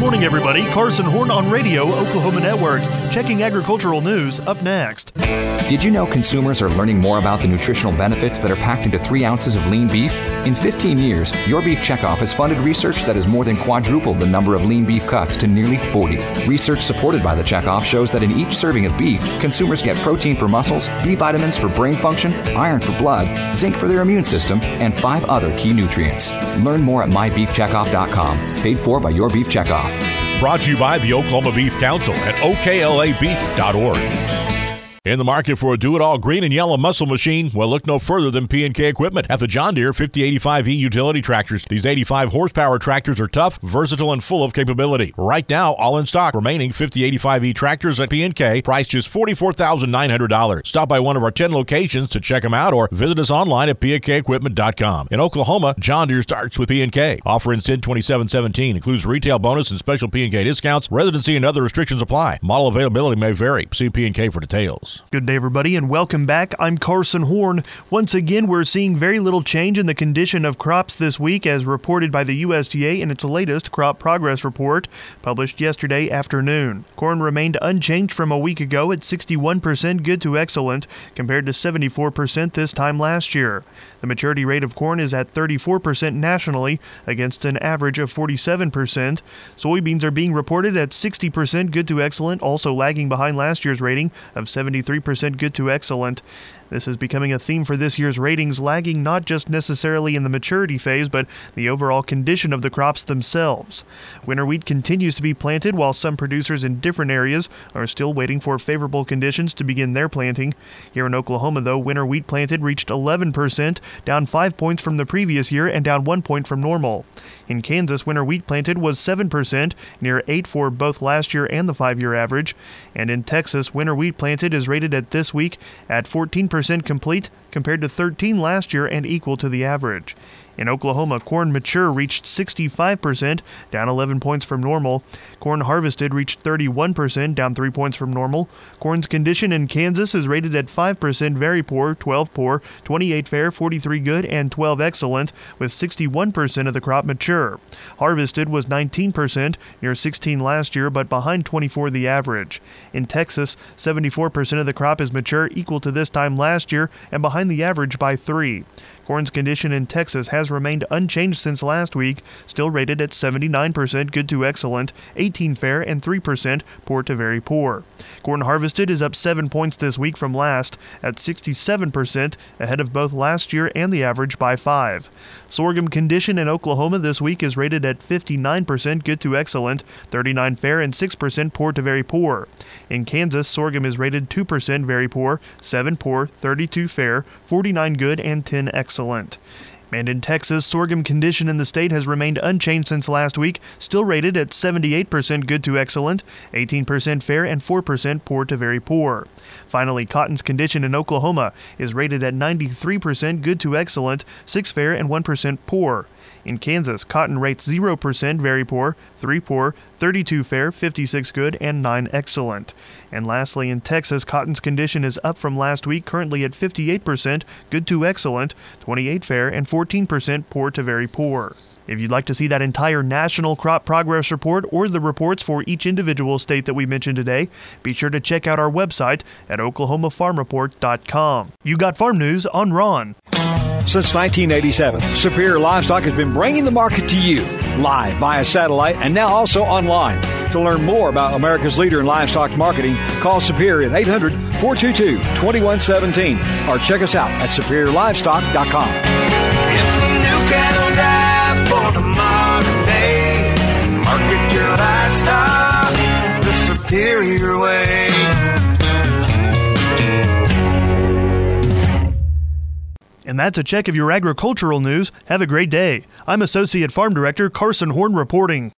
morning, everybody. Carson Horn on Radio, Oklahoma Network. Checking agricultural news up next. Did you know consumers are learning more about the nutritional benefits that are packed into 3 ounces of lean beef? In 15 years, Your Beef Checkoff has funded research that has more than quadrupled the number of lean beef cuts to nearly 40. Research supported by the Checkoff shows that in each serving of beef, consumers get protein for muscles, B vitamins for brain function, iron for blood, zinc for their immune system, and 5 other key nutrients. Learn more at mybeefcheckoff.com. Paid for by Your Beef Checkoff. Brought to you by the Oklahoma Beef Council at oklabeef.org. In the market for a do-it-all green and yellow muscle machine? Well, look no further than P&K Equipment at the John Deere 5085E utility tractors. These 85 horsepower tractors are tough, versatile, and full of capability. Right now, all in stock, remaining 5085E tractors at P&K, priced just $44,900. Stop by one of our 10 locations to check them out or visit us online at pnkequipment.com. In Oklahoma, John Deere starts with P&K. Offer ends in 27/17, includes retail bonus and special P&K discounts. Residency and other restrictions apply. Model availability may vary. See P&K for details. Good day, everybody, and welcome back. I'm Carson Horn. Once again, we're seeing very little change in the condition of crops this week, as reported by the USDA in its latest crop progress report, published yesterday afternoon. Corn remained unchanged from a week ago at 61% good to excellent, compared to 74% this time last year. The maturity rate of corn is at 34% nationally, against an average of 47%. Soybeans are being reported at 60% good to excellent, also lagging behind last year's rating of 73% good to excellent. This is becoming a theme for this year's ratings, lagging not just necessarily in the maturity phase, but the overall condition of the crops themselves. Winter wheat continues to be planted, while some producers in different areas are still waiting for favorable conditions to begin their planting. Here in Oklahoma, though, winter wheat planted reached 11%, down 5 points from the previous year and down 1 point from normal. In Kansas, winter wheat planted was 7%, near 8 for both last year and the 5-year average. And in Texas, winter wheat planted is rated at this week at 14% complete, compared to 13 last year and equal to the average. In Oklahoma, corn mature reached 65%, down 11 points from normal. Corn harvested reached 31%, down 3 points from normal. Corn's condition in Kansas is rated at 5% very poor, 12 poor, 28 fair, 43 good, and 12 excellent, with 61% of the crop mature. Harvested was 19%, near 16 last year, but behind 24 the average. In Texas, 74% of the crop is mature, equal to this time last year, and behind the average by 3. Corn's condition in Texas has remained unchanged since last week, still rated at 79% good to excellent, 18 fair, and 3% poor to very poor. Corn harvested is up 7 points this week from last, at 67%, ahead of both last year and the average by 5. Sorghum condition in Oklahoma this week is rated at 59% good to excellent, 39 fair, and 6% poor to very poor. In Kansas, sorghum is rated 2% very poor, 7 poor, 32 fair, 49 good, and 10 excellent. And in Texas, sorghum condition in the state has remained unchanged since last week, still rated at 78% good to excellent, 18% fair, and 4% poor to very poor. Finally, cotton's condition in Oklahoma is rated at 93% good to excellent, 6 fair, and 1% poor. In Kansas, cotton rates 0% very poor, 3 poor, 32 fair, 56 good, and 9 excellent. And lastly, in Texas, cotton's condition is up from last week, currently at 58% good to excellent, 28 fair, and 14% poor to very poor. If you'd like to see that entire national crop progress report or the reports for each individual state that we mentioned today, be sure to check out our website at oklahomafarmreport.com. You got farm news on Ron. Since 1987, Superior Livestock has been bringing the market to you, live via satellite and now also online. To learn more about America's leader in livestock marketing, call Superior at 800-422-2117 or check us out at superiorlivestock.com. It's the new cattle drive for the modern day. Market your livestock the Superior way. And that's a check of your agricultural news. Have a great day. I'm Associate Farm Director Carson Horn reporting.